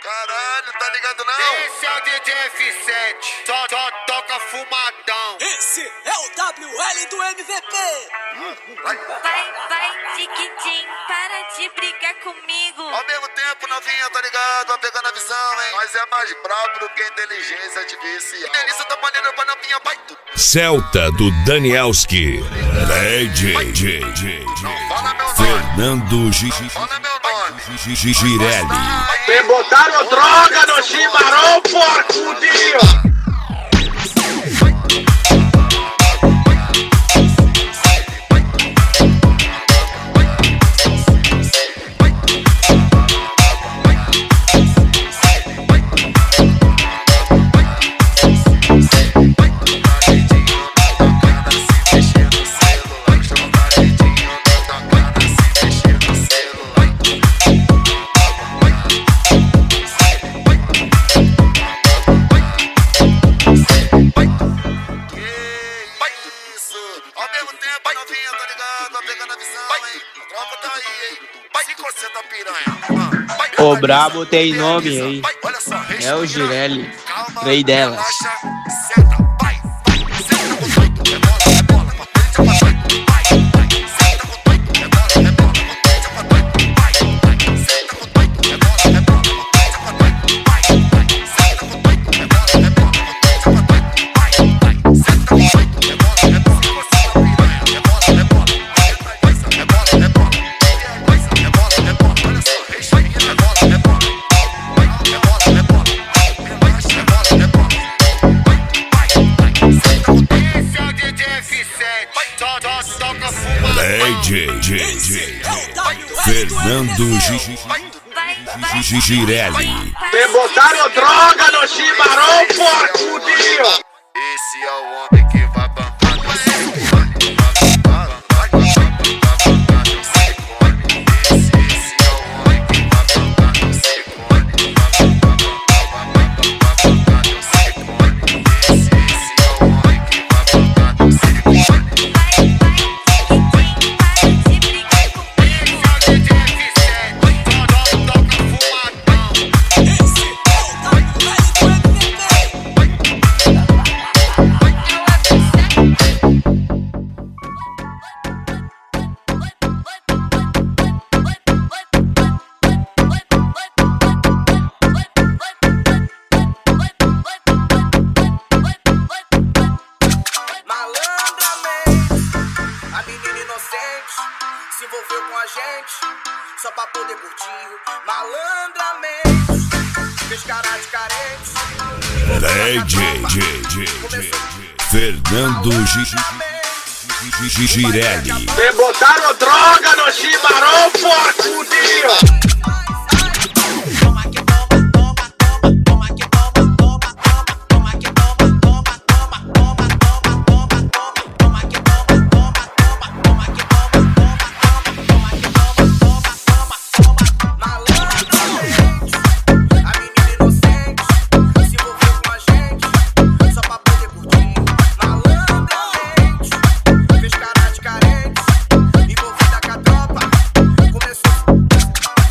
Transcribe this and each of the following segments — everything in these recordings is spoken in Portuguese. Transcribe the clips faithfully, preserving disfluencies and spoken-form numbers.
Caralho, tá ligado não? Esse é o D J F sete, só, só toca fumadão. Esse é o W L do M V P. Vai, Vai, vai, tiquitim, para de brigar comigo. ao mesmo tempo, novinha, tá ligado? Vai pegando a visão, hein? Mas é mais brabo do que inteligência artificial. Delícia da maneira pra novinha, vai tudo. Celta do Danielski. D J, J, J, Fala meu nome. Fernando G- Fala meu nome. G- G- Girelli. Me botaram droga no chimarrão, porco, Ao mesmo tempo, novinha, tá ligado? Vai pegando a visão, hein? A tropa tá aí, hein? Vai de coceta piranha. Vai, O brabo tem nome, camisa. hein? Vai, olha só, É o respira. Girelli, Calma, rei delas. relaxa, senta, vai, vai. Senta com tudo, é bola, é bola. Potência pra doido, vai, vai. Senta com tudo, é bola, é bola. Potência pra doido, vai, vai. Senta com tudo, é bola, é bola. Potência pra doido, vai, vai. Senta com tudo, é bola, é bola. Potência pra doido, vai, vai. Senta com tudo, é bola, é bola. É bola, é bola. É bola, é bola. É bola, é bola. Olha só, respira, é bola, é bola. É bola, é bola. Relaxa, é bola, é bola. Vai, vai. Senta com tudo. Esse é o D J F sete, só, só toca fumadão. D J, J, Esse J, é o W L do Fernando M V P. G- Vai, vai, G- Girelli. Me botaram droga no chimarrão, porco, Esse é o homem que vai bancar teu silicone. Vai bancar, vai bancar teu silicone. Esse, esse é o homem que vai bancar teu silicone. Vai bancar teu silicone. Esse, esse é o homem que vai bancar teu silicone. Esse é o D J F sete, A menina inocente se envolveu com a gente só pra poder curtir. Malandramente fez cara de carente. D J, J, J, J, Fernando G- G- Girelli. Me botaram droga no chimarrão, porco, Toma que toma, toma, toma, toma que toma, toma, toma, toma que toma, toma, toma, toma, toma, toma, toma, toma que toma, toma, toma, toma que toma, toma, toma, toma que toma, toma, toma, malandramente. A menina inocente se envolveu com a gente só pra poder curtir. Malandramente fez cara de carente, envolvida com a tropa, começou.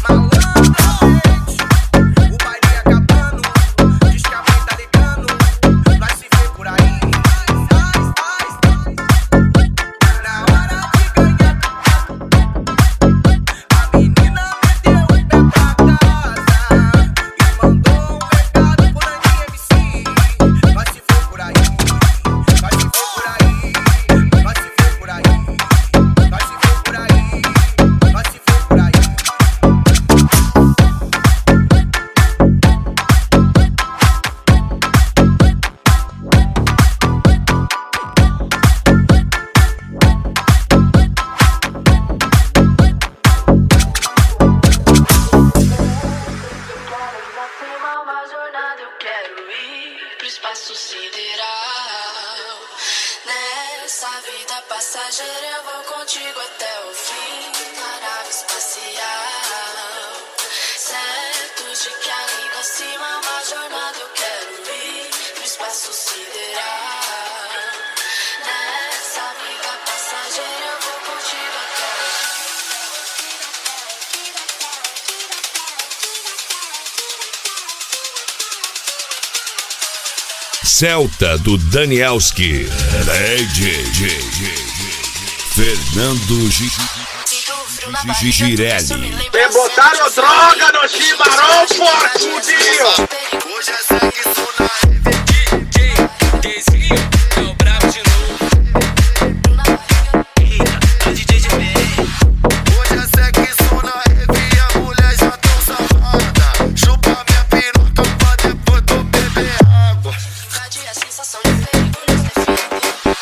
Celta do Danielski. D J Fernando G G Girelli. Me botaram droga no chimarrão, porcudinho. Hoje é sexo na rede. Dezinho, é o brabo de novo. Eita, D J de bem. Hoje é sexo na rede e a mulher já tão safada. Chupa minha piroca pra depois tu beber água. A sensação de perigo nos defende.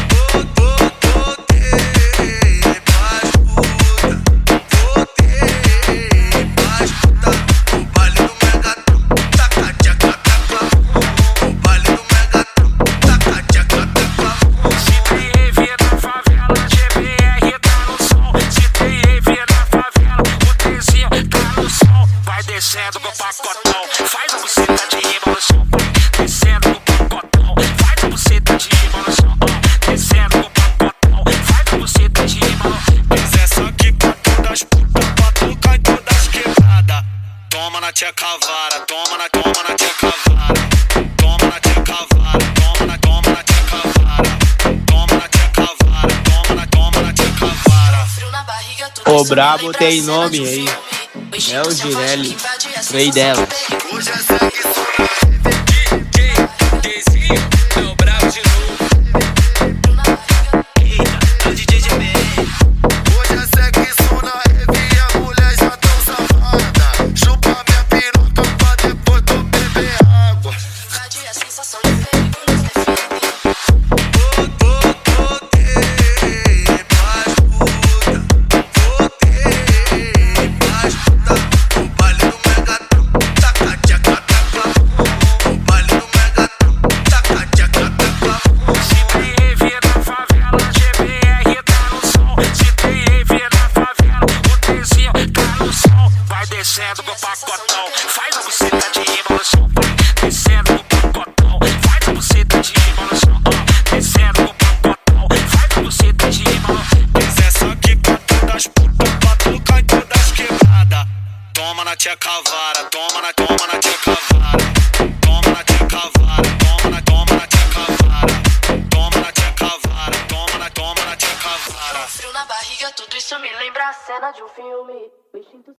Descendo no pacotão, faz a buceta de rima no chão. Descendo no pacotão, faz a buceta de rima no chão. Descendo no pacotão, faz a buceta de rima no chão. Mas essa aqui pra todas putas, pra tocar em todas quebradas. Toma na tia cavara, toma na, toma na tia cavara. Toma na tia cavara, toma na, toma na tia cavara. Toma na tia cavara, toma na, toma na tia cavara. O brabo tem nome aí. É o Girelli, rei dela. Hoje é sexo na